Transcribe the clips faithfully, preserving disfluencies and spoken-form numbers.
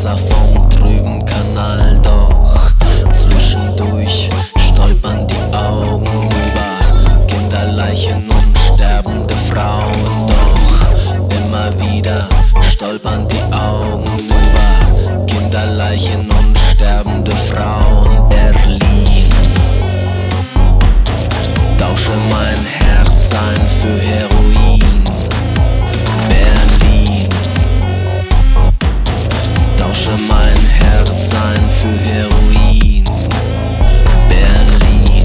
Wasser vom trüben Kanal, doch zwischendurch stolpern die Augen über Kinderleichen und sterbende Frauen. Doch immer wieder stolpern die Augen über Kinderleichen und sterbende Frauen. Berlin, tausche mein Herz ein für Heroin. Berlin, tausche mein Herz ein für Heroin. Berlin,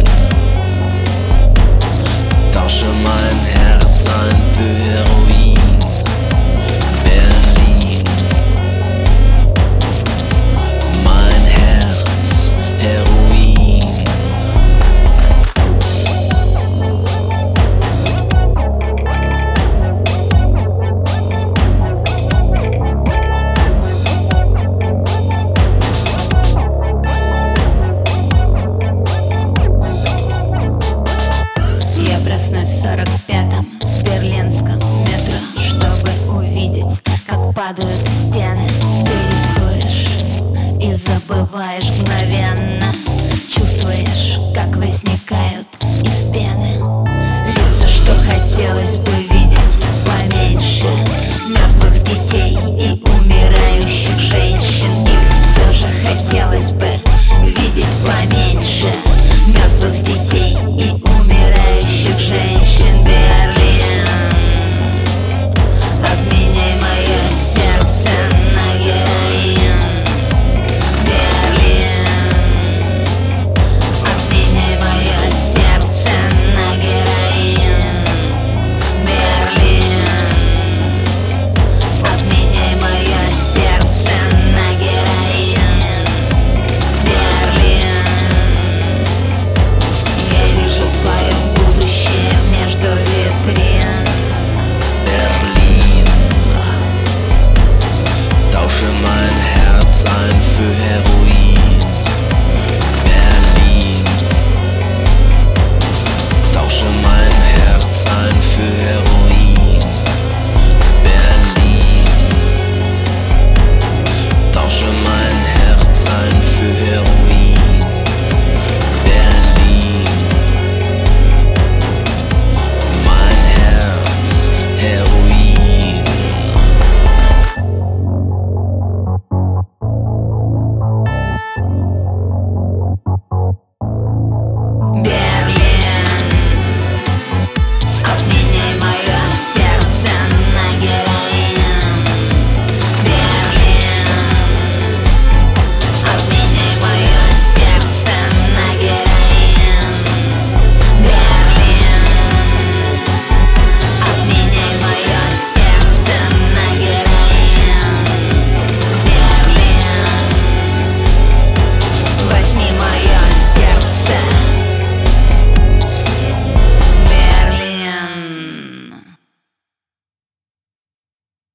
tausche mein Herz ein für Heroin. Berlin, mein Herz, Heroin. Я проснусь в сорок пятом в берлинском метро, чтобы увидеть, как падают стены. Ты рисуешь и забываешь мгновенно.